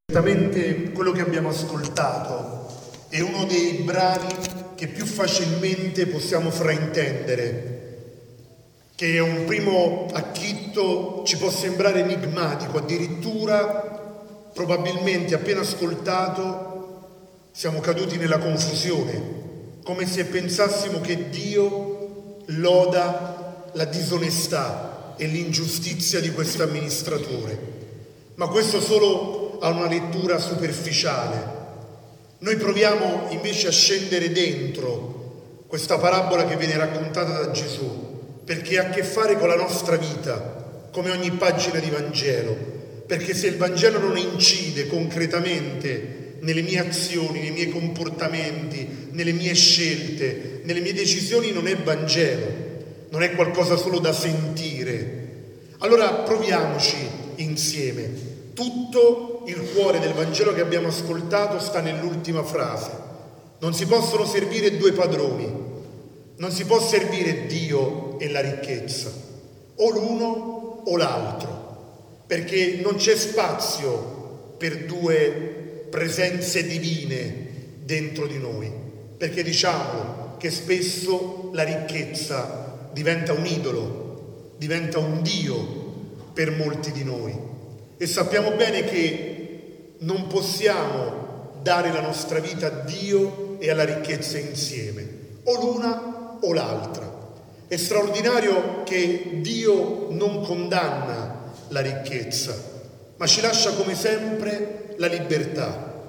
Certamente quello che abbiamo ascoltato è uno dei brani che più facilmente possiamo fraintendere, che a un primo acchitto ci può sembrare enigmatico, addirittura probabilmente appena ascoltato siamo caduti nella confusione, come se pensassimo che Dio loda la disonestà e l'ingiustizia di questo amministratore. Ma questo solo a una lettura superficiale. Noi proviamo invece a scendere dentro questa parabola che viene raccontata da Gesù, perché ha a che fare con la nostra vita, come ogni pagina di Vangelo, perché se il Vangelo non incide concretamente nelle mie azioni, nei miei comportamenti, nelle mie scelte, nelle mie decisioni, non è Vangelo, non è qualcosa solo da sentire. Allora proviamoci insieme. Tutto il cuore del Vangelo che abbiamo ascoltato sta nell'ultima frase. Non si possono servire due padroni, non si può servire Dio e la ricchezza, o l'uno o l'altro, perché non c'è spazio per due presenze divine dentro di noi, perché diciamo che spesso la ricchezza diventa un idolo, diventa un Dio per molti di noi. E sappiamo bene che non possiamo dare la nostra vita a Dio e alla ricchezza insieme, o l'una o l'altra. È straordinario che Dio non condanna la ricchezza, ma ci lascia come sempre la libertà.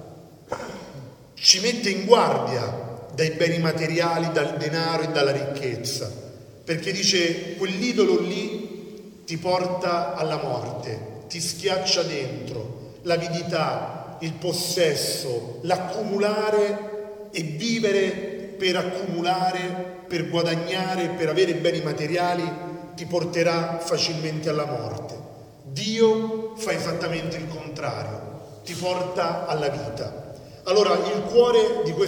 Ci mette in guardia dai beni materiali, dal denaro e dalla ricchezza, perché dice: quell'idolo lì ti porta alla morte, ti schiaccia dentro, l'avidità, il possesso, l'accumulare e vivere per accumulare, per guadagnare, per avere beni materiali, ti porterà facilmente alla morte. Dio fa esattamente il contrario, ti porta alla vita. Allora il cuore di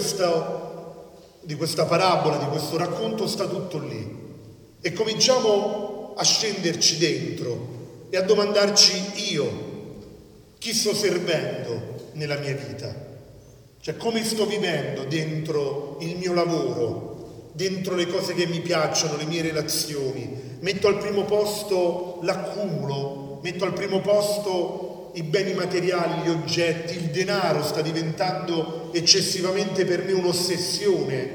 questa parabola, di questo racconto sta tutto lì, e cominciamo a scenderci dentro e a domandarci: io chi sto servendo nella mia vita? Cioè, come sto vivendo dentro il mio lavoro, dentro le cose che mi piacciono, le mie relazioni? Metto al primo posto l'accumulo, metto al primo posto i beni materiali, gli oggetti, il denaro sta diventando eccessivamente per me un'ossessione.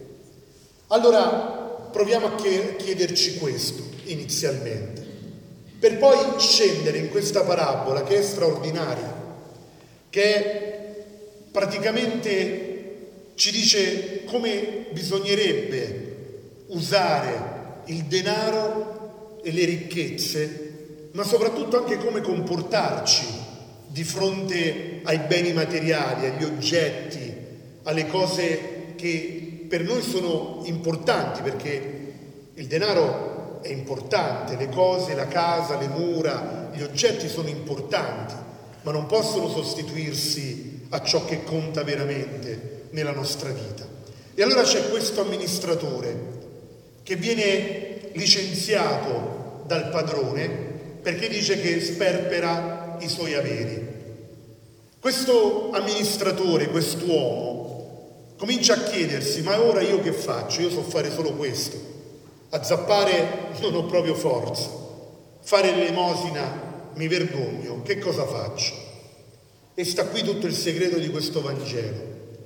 Allora proviamo a chiederci questo inizialmente, per poi scendere in questa parabola che è straordinaria, che praticamente ci dice come bisognerebbe usare il denaro e le ricchezze, ma soprattutto anche come comportarci di fronte ai beni materiali, agli oggetti, alle cose che per noi sono importanti, perché il denaro è importante, le cose, la casa, le mura, gli oggetti sono importanti, ma non possono sostituirsi a ciò che conta veramente nella nostra vita. E allora c'è questo amministratore che viene licenziato dal padrone perché dice che sperpera i suoi averi. Questo amministratore, quest'uomo, comincia a chiedersi: ma ora io che faccio? Io so fare solo questo. A zappare non ho proprio forza, fare l'elemosina mi vergogno, che cosa faccio? E sta qui tutto il segreto di questo Vangelo.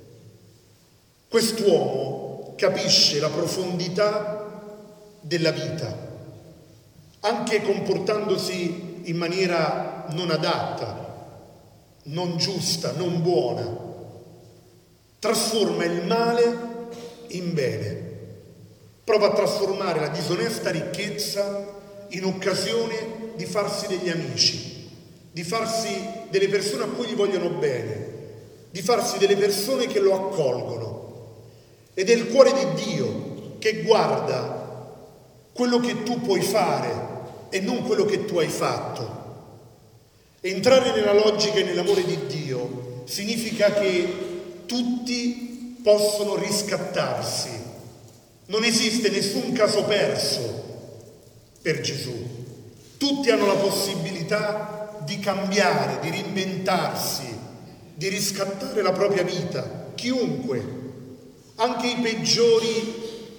Quest'uomo capisce la profondità della vita, anche comportandosi in maniera non adatta, non giusta, non buona. Trasforma il male in bene. Prova a trasformare la disonesta ricchezza in occasione di farsi degli amici, di farsi delle persone a cui gli vogliono bene, di farsi delle persone che lo accolgono. Ed è il cuore di Dio che guarda quello che tu puoi fare e non quello che tu hai fatto. Entrare nella logica e nell'amore di Dio significa che tutti possono riscattarsi. Non esiste nessun caso perso per Gesù. Tutti hanno la possibilità di cambiare, di reinventarsi, di riscattare la propria vita, chiunque, anche i peggiori,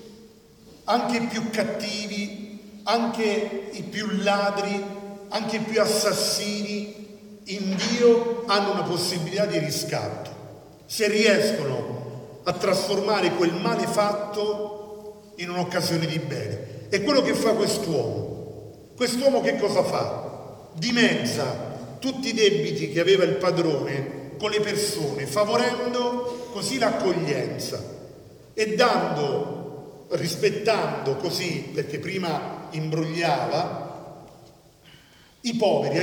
anche i più cattivi, anche i più ladri, anche i più assassini, in Dio hanno una possibilità di riscatto, se riescono a trasformare quel male fatto in un'occasione di bene. È quello che fa quest'uomo. Quest'uomo che cosa fa? Dimezza tutti i debiti che aveva il padrone con le persone, favorendo così l'accoglienza e dando, rispettando così, perché prima imbrogliava, i poveri,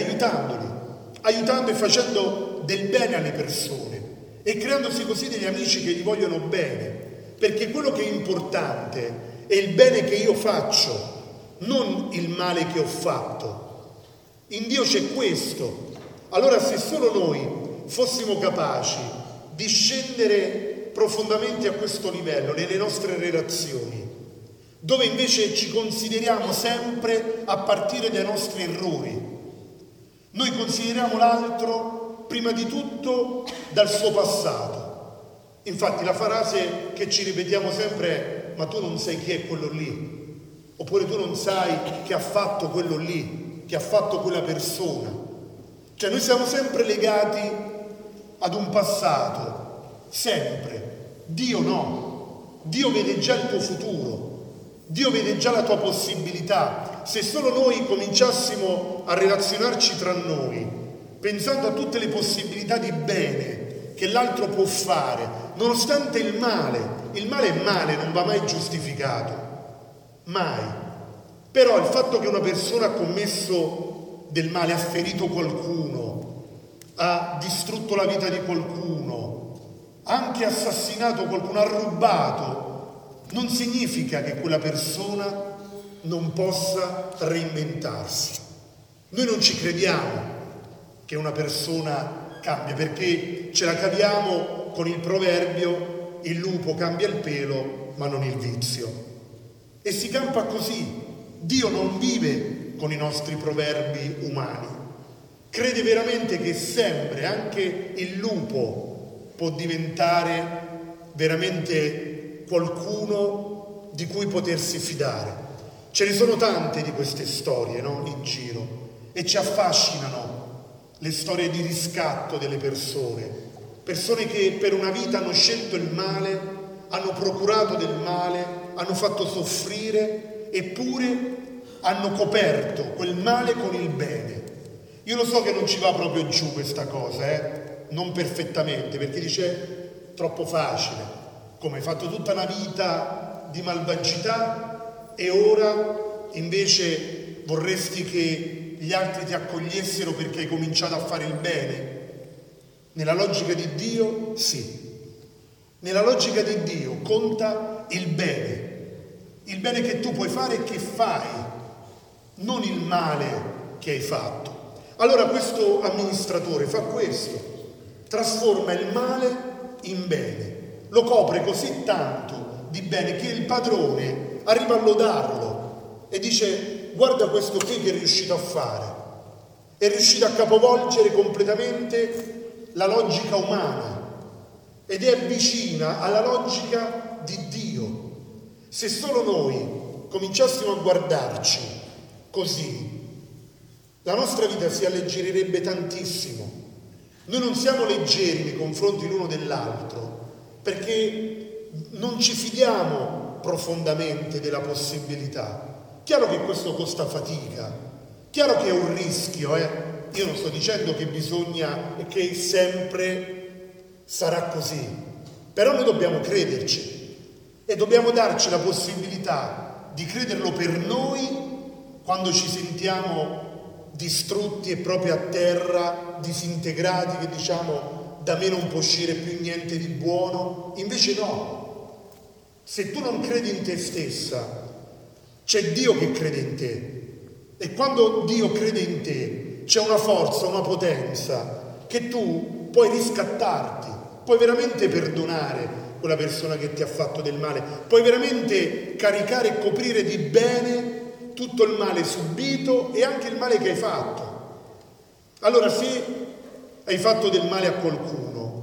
aiutando e facendo del bene alle persone e creandosi così degli amici che gli vogliono bene, perché quello che è importante è il bene che io faccio, non il male che ho fatto. In Dio c'è questo. Allora, se solo noi fossimo capaci di scendere profondamente a questo livello nelle nostre relazioni, dove invece ci consideriamo sempre a partire dai nostri errori, noi consideriamo l'altro prima di tutto dal suo passato. Infatti la frase che ci ripetiamo sempre è: ma tu non sai chi è quello lì, oppure tu non sai che ha fatto quello lì, che ha fatto quella persona. Cioè noi siamo sempre legati ad un passato, sempre. Dio no. Dio vede già il tuo futuro, Dio vede già la tua possibilità. Se solo noi cominciassimo a relazionarci tra noi, pensando a tutte le possibilità di bene che l'altro può fare, nonostante il male è male, non va mai giustificato, mai. Però il fatto che una persona ha commesso del male, ha ferito qualcuno, ha distrutto la vita di qualcuno, ha anche assassinato qualcuno, ha rubato, non significa che quella persona non possa reinventarsi. Noi non ci crediamo che una persona cambia, perché ce la caviamo con il proverbio: il lupo cambia il pelo ma non il vizio, e si campa così. Dio non vive con i nostri proverbi umani, crede veramente che sempre anche il lupo può diventare veramente qualcuno di cui potersi fidare. Ce ne sono tante di queste storie, no? In giro, e ci affascinano le storie di riscatto delle persone che per una vita hanno scelto il male, hanno procurato del male, hanno fatto soffrire, eppure hanno coperto quel male con il bene. Io lo so che non ci va proprio giù questa cosa, non perfettamente, perché dice troppo facile, come hai fatto tutta una vita di malvagità e ora invece vorresti che gli altri ti accogliessero perché hai cominciato a fare il bene. Nella logica di Dio, sì. Nella logica di Dio conta il bene che tu puoi fare e che fai, non il male che hai fatto. Allora questo amministratore fa questo, trasforma il male in bene, lo copre così tanto di bene che il padrone arriva a lodarlo e dice: guarda questo qui che è riuscito a fare, è riuscito a capovolgere completamente la logica umana ed è vicina alla logica di Dio. Se solo noi cominciassimo a guardarci così, la nostra vita si alleggerirebbe tantissimo. Noi non siamo leggeri nei confronti l'uno dell'altro perché non ci fidiamo profondamente della possibilità. Chiaro che questo costa fatica, chiaro che è un rischio, Io non sto dicendo che bisogna e che sempre sarà così, però noi dobbiamo crederci e dobbiamo darci la possibilità di crederlo per noi quando ci sentiamo distrutti e proprio a terra, disintegrati, che diciamo: da me non può uscire più niente di buono. Invece no, se tu non credi in te stessa, c'è Dio che crede in te, e quando Dio crede in te c'è una forza, una potenza che tu puoi riscattarti, puoi veramente perdonare quella persona che ti ha fatto del male, puoi veramente caricare e coprire di bene tutto il male subito e anche il male che hai fatto. Allora, se hai fatto del male a qualcuno,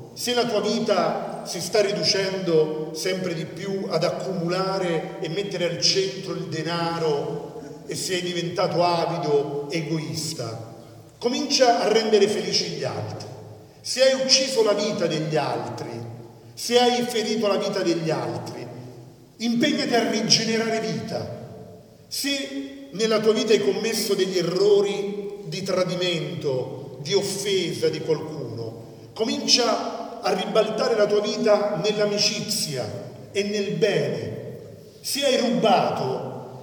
se la tua vita si sta riducendo sempre di più ad accumulare e mettere al centro il denaro e sei diventato avido, egoista, comincia a rendere felici gli altri. Se hai ucciso la vita degli altri, se hai ferito la vita degli altri, impegnati a rigenerare vita. Se nella tua vita hai commesso degli errori di tradimento, di offesa di qualcuno, comincia a ribaltare la tua vita nell'amicizia e nel bene. Se hai rubato,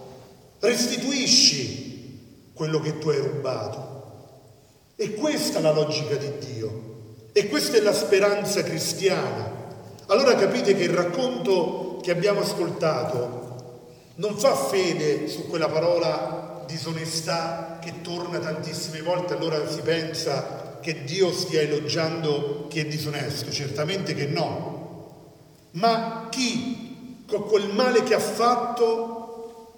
restituisci quello che tu hai rubato. E questa è la logica di Dio. E questa è la speranza cristiana. Allora capite che il racconto che abbiamo ascoltato non fa fede su quella parola disonestà che torna tantissime volte, allora si pensa che Dio stia elogiando chi è disonesto. Certamente che no. Ma chi con quel male che ha fatto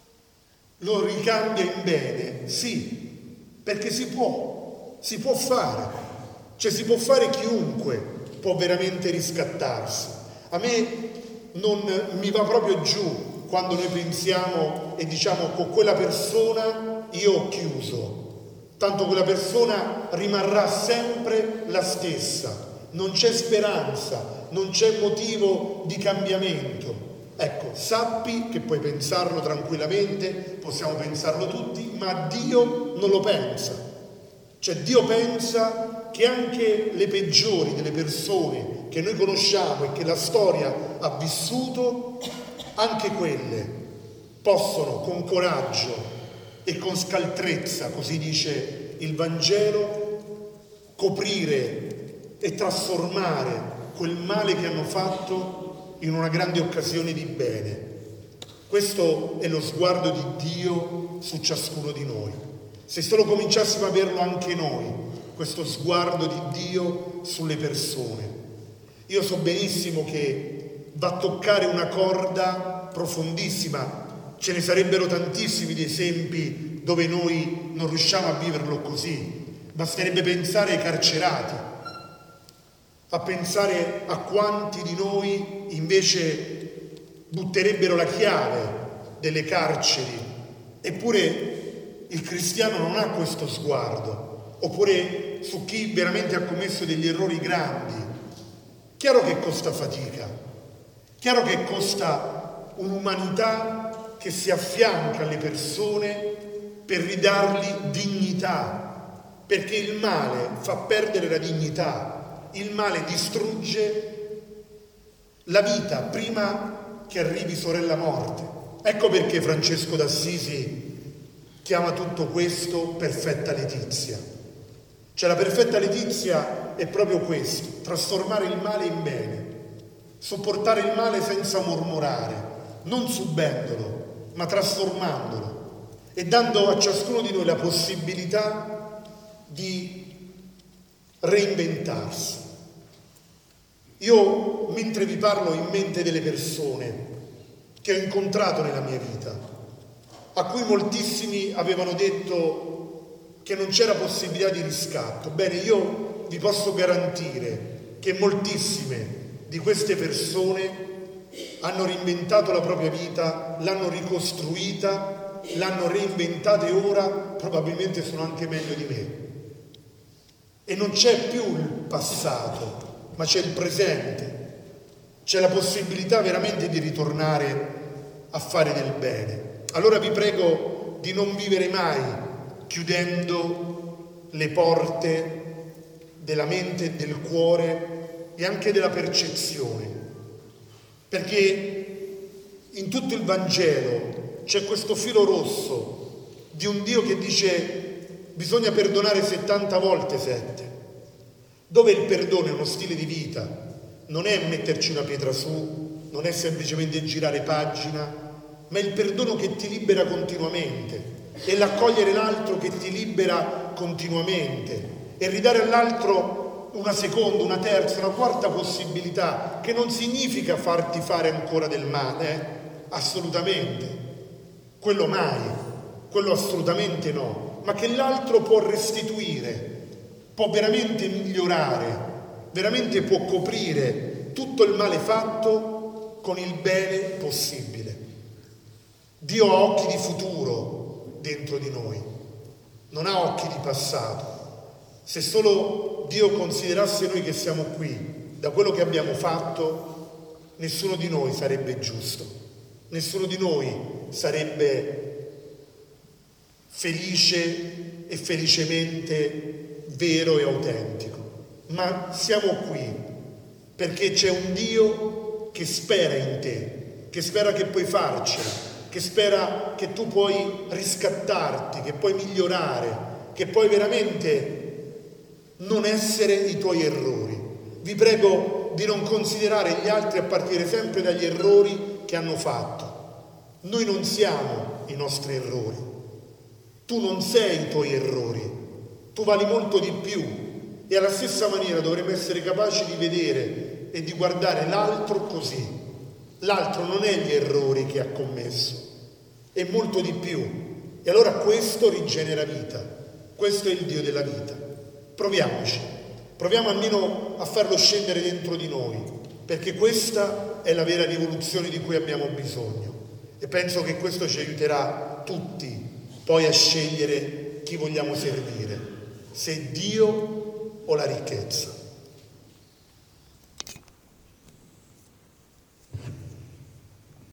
lo ricambia in bene? Sì, perché si può fare. Cioè si può fare, chiunque può veramente riscattarsi. A me non mi va proprio giù quando noi pensiamo e diciamo con quella persona io ho chiuso, tanto quella persona rimarrà sempre la stessa, non c'è speranza, non c'è motivo di cambiamento. Ecco, sappi che puoi pensarlo tranquillamente, possiamo pensarlo tutti, ma Dio non lo pensa. Cioè Dio pensa che anche le peggiori delle persone che noi conosciamo e che la storia ha vissuto, anche quelle possono con coraggio e con scaltrezza, così dice il Vangelo, coprire e trasformare quel male che hanno fatto in una grande occasione di bene. Questo è lo sguardo di Dio su ciascuno di noi. Se solo cominciassimo a averlo anche noi, questo sguardo di Dio sulle persone. Io so benissimo che va a toccare una corda profondissima, ce ne sarebbero tantissimi di esempi dove noi non riusciamo a viverlo così. Basterebbe pensare ai carcerati, a pensare a quanti di noi invece butterebbero la chiave delle carceri, eppure il cristiano non ha questo sguardo, oppure su chi veramente ha commesso degli errori grandi. Chiaro che costa fatica, chiaro che costa un'umanità che si affianca alle persone per ridargli dignità, perché il male fa perdere la dignità, il male distrugge la vita prima che arrivi sorella morte. Ecco perché Francesco d'Assisi chiama tutto questo perfetta letizia. Cioè la perfetta letizia è proprio questo, trasformare il male in bene, sopportare il male senza mormorare, non subendolo, ma trasformandolo e dando a ciascuno di noi la possibilità di reinventarsi. Io, mentre vi parlo, ho in mente delle persone che ho incontrato nella mia vita, a cui moltissimi avevano detto che non c'era possibilità di riscatto. Bene, io vi posso garantire che moltissime di queste persone hanno reinventato la propria vita, l'hanno ricostruita, l'hanno reinventata e ora probabilmente sono anche meglio di me. E non c'è più il passato, ma c'è il presente. C'è la possibilità veramente di ritornare a fare del bene. Allora vi prego di non vivere mai chiudendo le porte della mente e del cuore e anche della percezione, perché in tutto il Vangelo c'è questo filo rosso di un Dio che dice bisogna perdonare 70 volte 7, dove il perdono è uno stile di vita, non è metterci una pietra su, non è semplicemente girare pagina, ma è il perdono che ti libera continuamente, è l'accogliere l'altro che ti libera continuamente, e ridare all'altro una seconda, una terza, una quarta possibilità, che non significa farti fare ancora del male, assolutamente, quello mai, quello assolutamente no, ma che l'altro può restituire, può veramente migliorare, veramente può coprire tutto il male fatto con il bene possibile. Dio ha occhi di futuro dentro di noi, non ha occhi di passato. Se solo Dio considerasse noi che siamo qui, da quello che abbiamo fatto, nessuno di noi sarebbe giusto, nessuno di noi sarebbe felice e felicemente vero e autentico. Ma siamo qui perché c'è un Dio che spera in te, che spera che puoi farcela, che spera che tu puoi riscattarti, che puoi migliorare, che puoi veramente non essere i tuoi errori. Vi prego di non considerare gli altri a partire sempre dagli errori che hanno fatto. Noi non siamo i nostri errori. Tu non sei i tuoi errori. Tu vali molto di più. E alla stessa maniera dovremmo essere capaci di vedere e di guardare l'altro così. L'altro non è gli errori che ha commesso, è molto di più. E allora questo rigenera vita. Questo è il Dio della vita. Proviamoci. Proviamo almeno a farlo scendere dentro di noi, perché questa è la vera rivoluzione di cui abbiamo bisogno. E penso che questo ci aiuterà tutti poi a scegliere chi vogliamo servire, se Dio o la ricchezza.